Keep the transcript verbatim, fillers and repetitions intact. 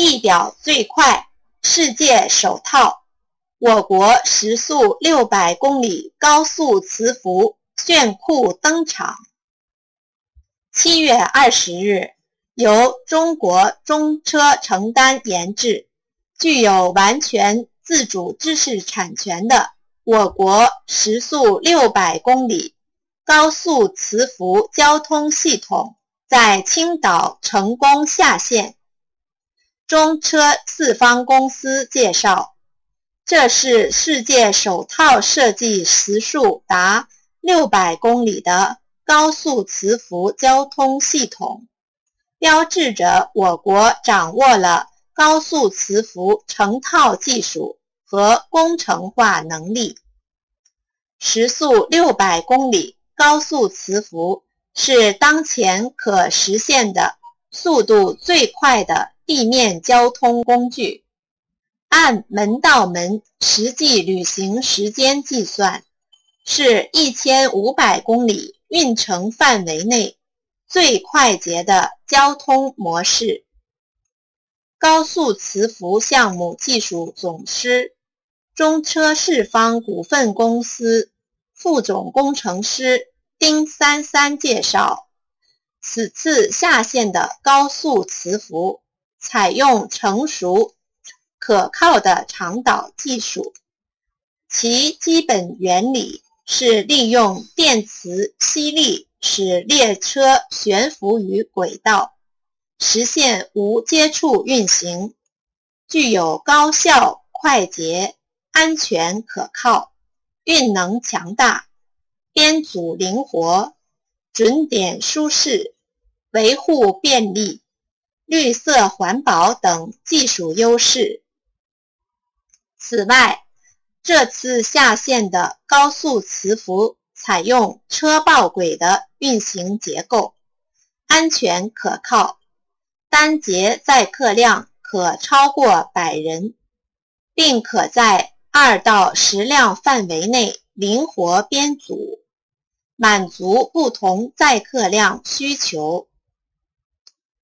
地表最快，世界首套，我国时速六百公里高速磁浮炫酷登场。七月二十日，由中国中车承担研制，具有完全自主知识产权的我国时速六百公里高速磁浮交通系统在青岛成功下线。中车四方公司介绍，这是世界首套设计时速达六百公里的高速磁浮交通系统，标志着我国掌握了高速磁浮成套技术和工程化能力。时速六百公里高速磁浮是当前可实现的速度最快的地面交通工具。按门到门实际旅行时间计算，是一千五百公里运程范围内最快捷的交通模式。高速磁浮项目技术总师、中车四方股份公司副总工程师丁三三介绍，此次下线的高速磁浮采用成熟可靠的长导技术，其基本原理是利用电磁吸力使列车悬浮于轨道，实现无接触运行，具有高效、快捷、安全可靠、运能强大、编组灵活、准点舒适、维护便利、绿色环保等技术优势。此外，这次下线的高速磁浮采用车爆轨的运行结构，安全可靠，单节载客量可超过百人，并可在二到十辆范围内灵活编组，满足不同载客量需求。